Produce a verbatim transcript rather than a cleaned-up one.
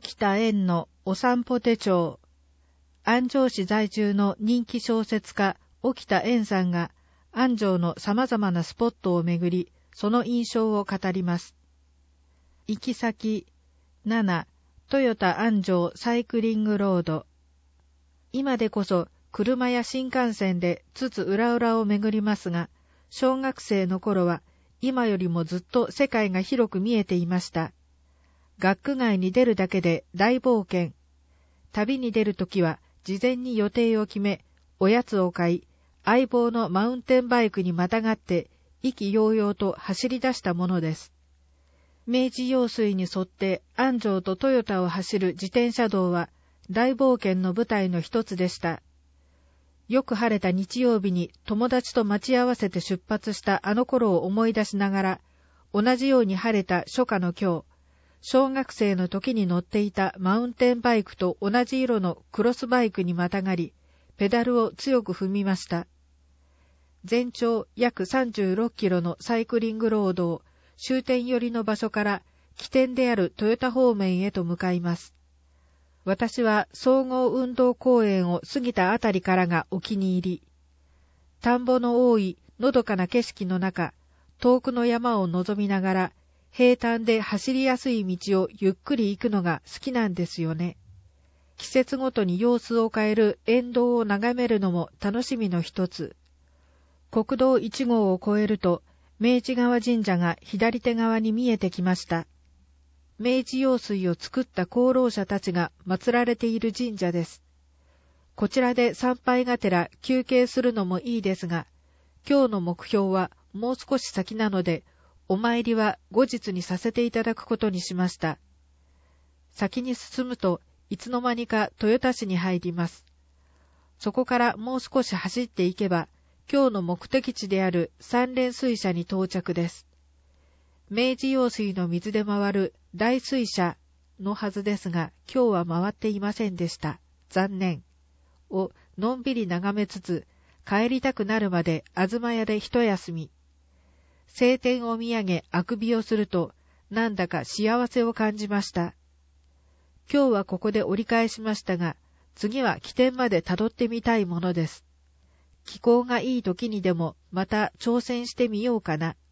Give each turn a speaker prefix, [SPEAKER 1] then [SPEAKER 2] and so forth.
[SPEAKER 1] 沖田円のお散歩手帳。安城市在住の人気小説家沖田円さんが安城の様々なスポットをめぐり、その印象を語ります。行き先なな、トヨタ安城サイクリングロード。今でこそ車や新幹線でつつ裏裏をめぐりますが、小学生の頃は今よりもずっと世界が広く見えていました。学区外に出るだけで大冒険。旅に出るときは事前に予定を決め、おやつを買い、相棒のマウンテンバイクにまたがって意気揚々と走り出したものです。明治用水に沿って安城と豊田を走る自転車道は大冒険の舞台の一つでした。よく晴れた日曜日に友達と待ち合わせて出発したあの頃を思い出しながら、同じように晴れた初夏の今日、小学生の時に乗っていたマウンテンバイクと同じ色のクロスバイクにまたがり、ペダルを強く踏みました。全長約さんじゅうろっキロのサイクリングロードを終点寄りの場所から起点である豊田方面へと向かいます。私は総合運動公園を過ぎたあたりからがお気に入り。田んぼの多いのどかな景色の中、遠くの山を望みながら、平坦で走りやすい道をゆっくり行くのが好きなんですよね。季節ごとに様子を変える沿道を眺めるのも楽しみの一つ。国道いち号を越えると、明治川神社が左手側に見えてきました。明治用水を作った功労者たちが祀られている神社です。こちらで参拝がてら休憩するのもいいですが、今日の目標はもう少し先なので、お参りは後日にさせていただくことにしました。先に進むといつの間にか豊田市に入ります。そこからもう少し走っていけば、今日の目的地である三連水車に到着です。明治用水の水で回る大水車のはずですが、今日は回っていませんでした。残念。をのんびり眺めつつ、帰りたくなるまで東屋で一休み。晴天を見上げあくびをすると、なんだか幸せを感じました。今日はここで折り返しましたが、次は起点まで辿ってみたいものです。気候がいい時にでもまた挑戦してみようかな。